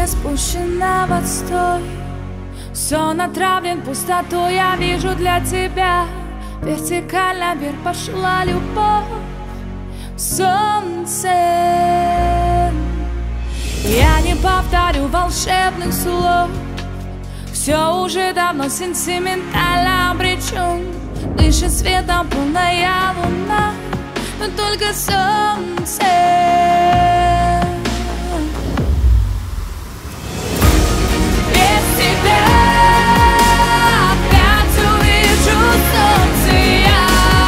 спущена в отстой. Сон отравлен пустотой, я вижу для тебя. Вертикально вверх пошла любовь в солнце. Я не повторю волшебных слов, все уже давно сентиментально обречен. Дышит светом полная луна, но только солнце. Без тебя опять увижу солнце я.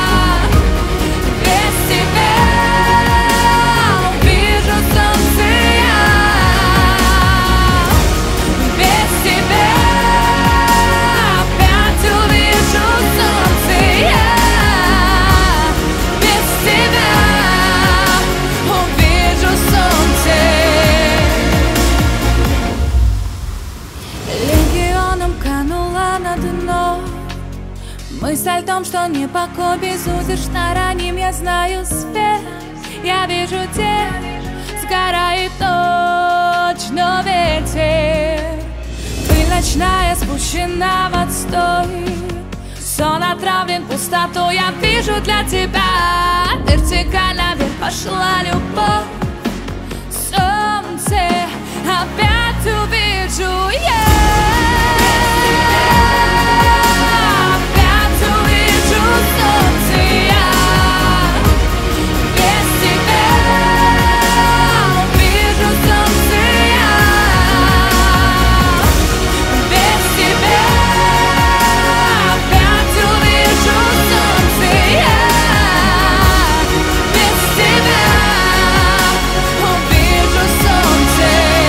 Без тебя увижу солнце я. Без тебя опять увижу солнце я. Без тебя увижу солнце. Легионом канула на дно. Мысль о том, что не покой безудержно раним, я знаю свет. Я вижу тень, сгорает ночь, но ветер. Пыль ночная спущена в отстой. Сон отравлен пустотой, я вижу для тебя. Вертикально вверх пошла любовь. Солнце опять увижу я. Опять увижу солнце я. Без тебя увижу солнце я. Без тебя опять увижу солнце я. Без тебя увижу солнце.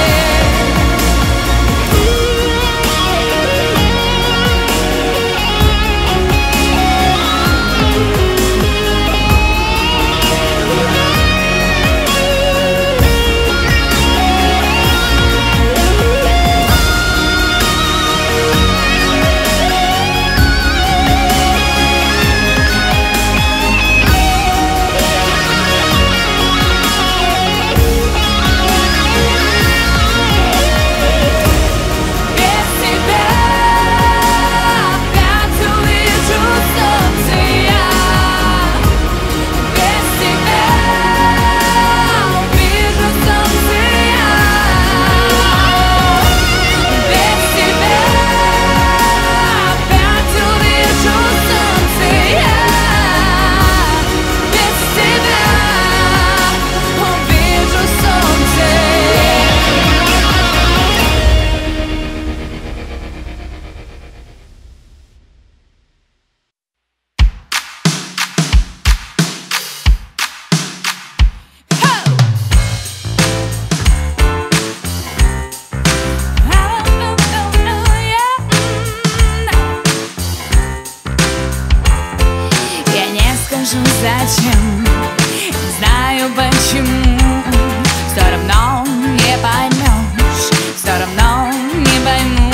Зачем? Не знаю почему. Все равно не поймешь, все равно не пойму.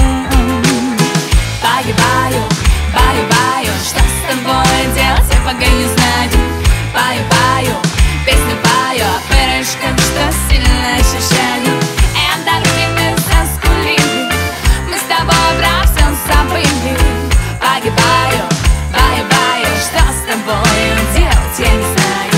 Погибаю, погибаю, что с тобой делать, я пока не знаю. Пою, пою, песню пою о пирожках, что сильно ощущаю. Я дарю тебе заскулили, мы с тобой про все забыли. Погибаю, погибаю, что с тобой делать, я не знаю.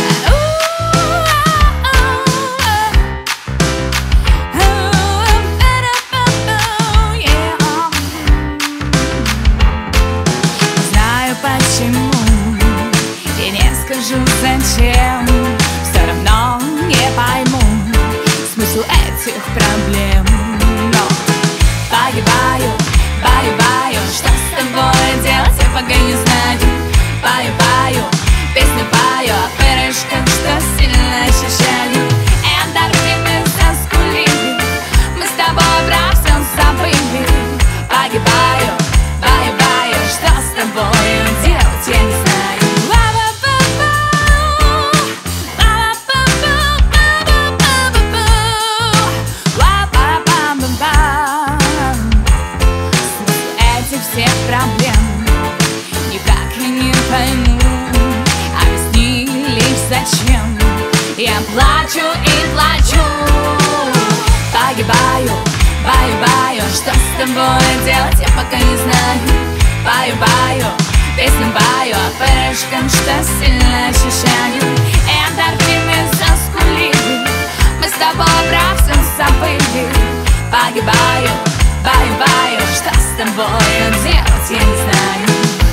Знаю почему и не скажу зачем. Все равно не пойму смысл этих проблем. Но погибаю, погибаю, что с тобой делать, я пока не знаю. Пою, пою, песню пою о пирожках, что сильно ощущаю. Я дарю тебе заскулили, мы с тобой про все забыли. Погибаю, погибаю, что с тобой делать, я не знаю. Смысл этих всех проблем никак я не пойму. Объясни лишь зачем я плачу и плачу. Погибаю, тобой делать, я пока не знаю. Баю-баю, песню баю о пирожках, что сильно ощущаю. Эндорфины заскулили, мы с тобой про все забыли. Погибаю, баю-баю, что с тобой делать, я не знаю.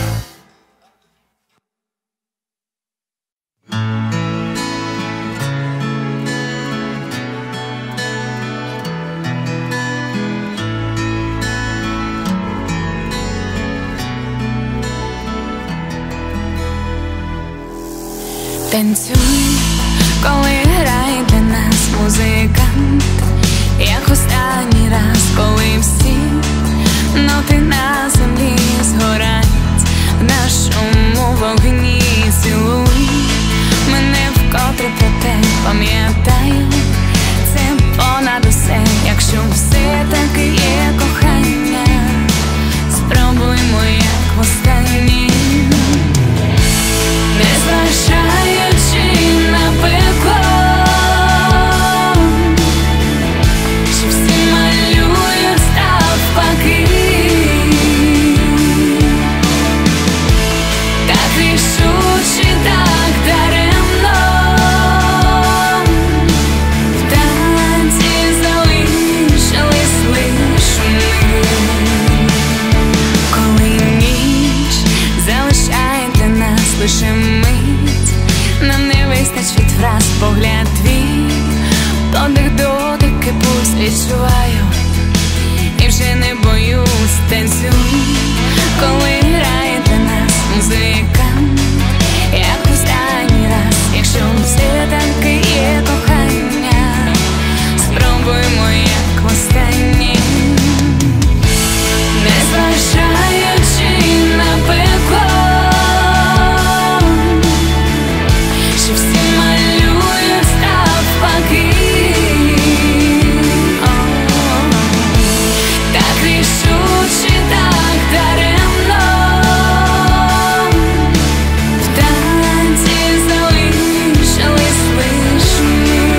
Танцюй, коли грає для нас музикант, як останній раз, коли всі ноти на землі згорять в нашому вогні. Цілуй мене вкотре, проте пам'ятай, це понад усе, якщо все-таки є кохання, спробуймо як востаннє. Незважаючи на пекло, що всі малюють навпаки, так рішуче, так даремно, в танці залишились лиш ми. Коли ніч залишає для нас лише мить, нам не вистачить фраз, погляд твій, подих, дотики, пульс відчуваю і вже не боюсь. Танцюй, коли грає для нас музикант, як останній раз, якщо все-таки є кохання, спробуймо як востаннє. Незважаючи на пекло, що всі малюють навпаки, так рішуче, так даремно, в танці залишились лиш ми.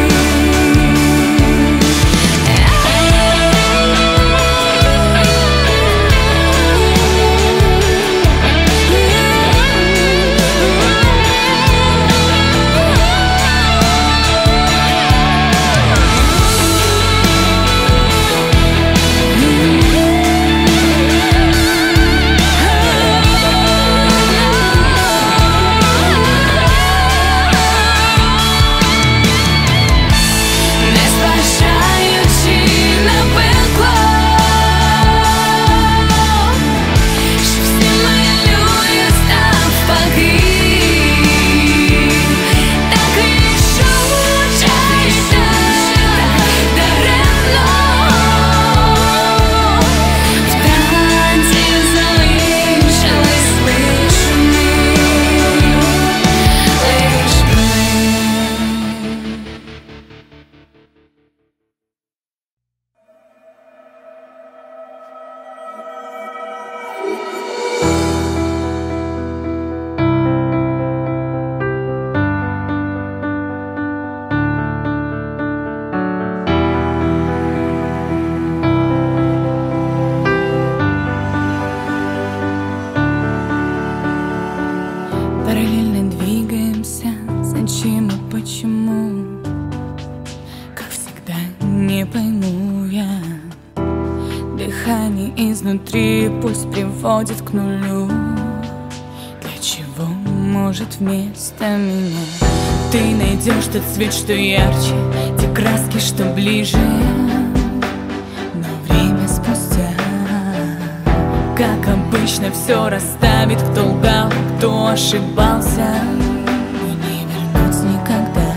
Параллельно двигаемся, зачем и почему, как всегда не пойму я. Дыхание изнутри пусть приводит к нулю. Для чего может вместо меня ты найдешь тот цвет, что ярче, те краски, что ближе, но время спустя, как обычно, все расставит, кто лгал, кто ошибался, но не вернуть никогда,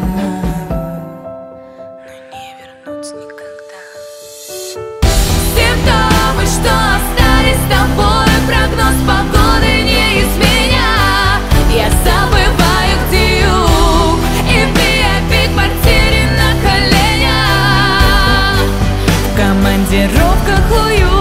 но не вернуть никогда. Симптомы, что остались с тобой, прогноз погоды не из меня. Я забываю, где юг, и VIP квартире на коленях, в командировках уют.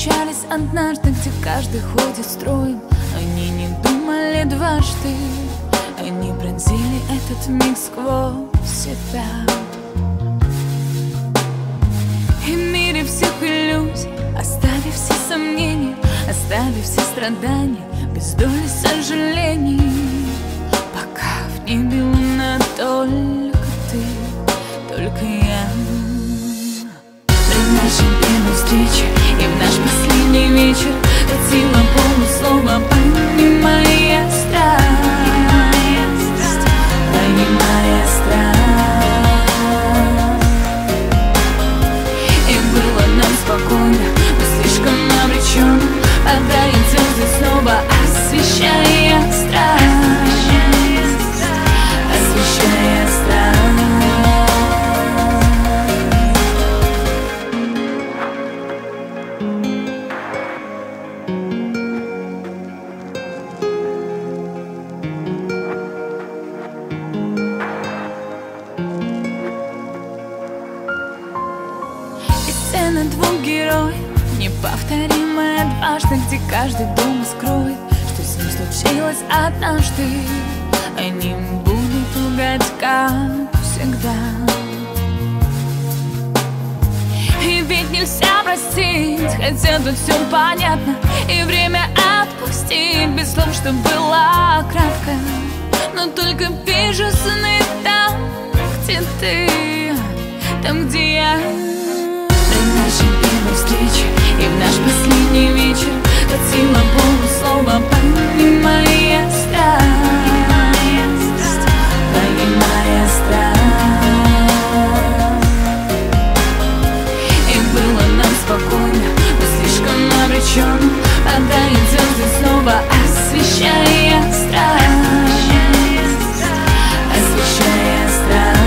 встречались однажды, где каждый ходит строем. Они не думали дважды, они пронзили этот миг сквозь себя. И в мире всех иллюзий, оставив все сомнения, оставив все страдания, без доли сожалений, пока в небе луна только ты, только я. При нашей первой встрече и в наш последний вечер хватило полуслова, понимая страсть, понимая страсть. И было нам спокойно, но слишком обреченно, падает звезды снова, освещая страсть, освещая страсть. Сцена двух героев, неповторимая дважды, где каждый дома скроет, что с ним случилось однажды. Они будут лгать, как всегда. И ведь нельзя простить, хотя тут все понятно, и время отпустить без слов, что было кратко. Но только вижу сны там, где ты, там, где я. При нашей первой встрече и в наш последний вечер хватило полуслова, понимая страсть, понимая страсть. И было нам спокойно, но слишком обреченно, падает звезды снова, освещая страсть, освещая страсть.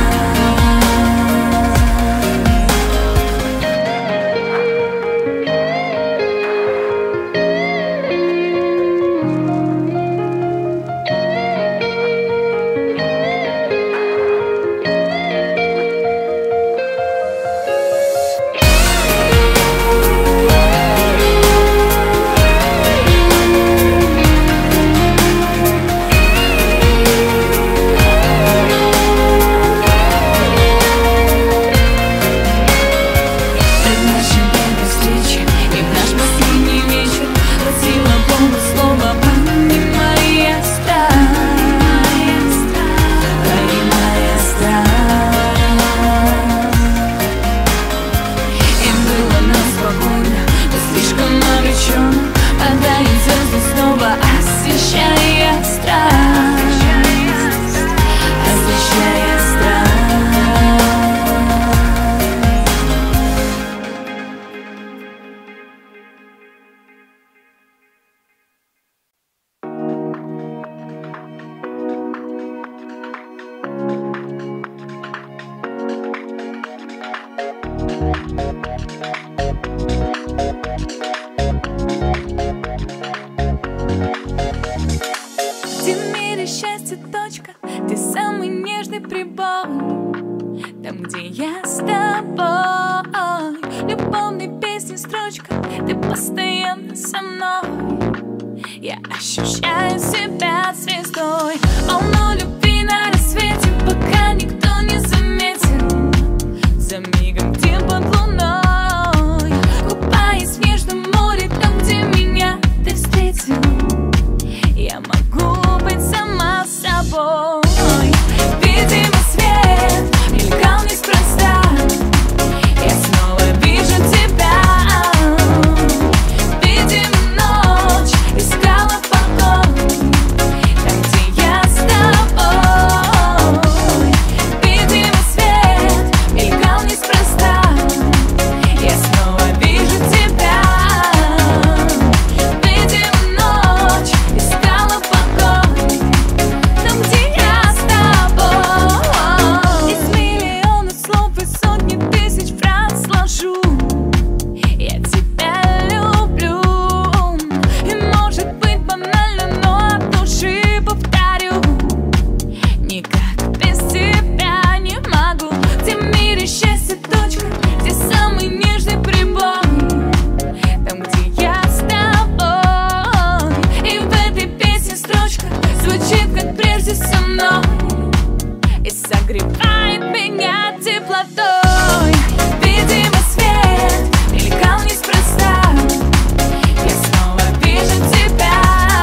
Там, где я с тобой, любовной песни строчка, ты постоянно со мной. Я ощущаю себя звездой, волну любви на рассвете, пока никто не заметил. За мигом, где под луной, купаясь в нежном море, там, где меня ты встретил, я могу быть сама собой. Видимо, свет мелькал неспроста, я снова вижу тебя. Видимо, ночь искала покой, там, где я с тобой. Видимо, свет мелькал неспроста, согревает меня теплотой. Видимо, свет мелькал неспроста. Я снова вижу тебя.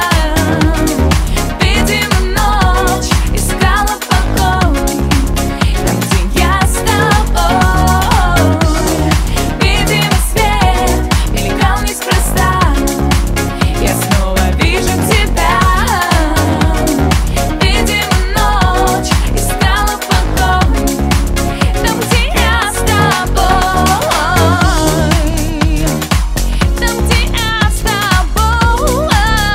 Видимо, ночь искала покой там, где я с тобой. Видимо, свет мелькал неспроста. Я снова вижу тебя. Видимо, ночь искала покой там, где я с тобой. Там, где я с тобой.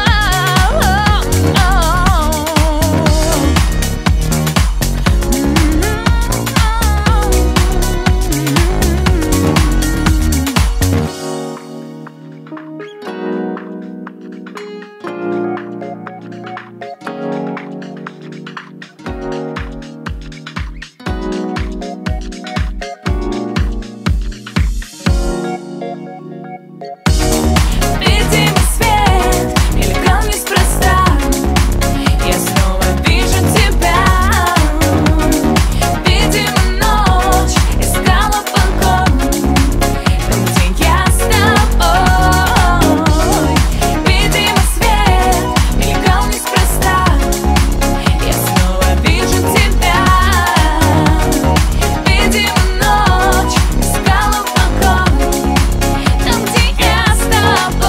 Видимо, свет мелькал неспроста. Я снова вижу тебя. Видимо, ночь искала покой там, где я с тобой. Видимо, свет мелькал неспроста. Я снова вижу тебя. Видимо, ночь искала покой там, где я с тобой.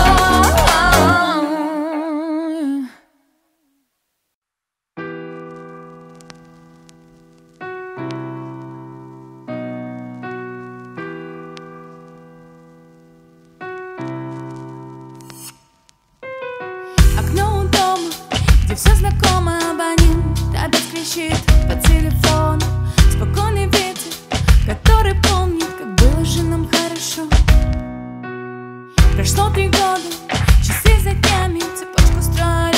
Окно у дома, где все знакомо, абонент опять кричит по телефону. Спокойный ветер, который помнит, как было же нам хорошо. Прошло 3 года, часы за днями цепочку строили.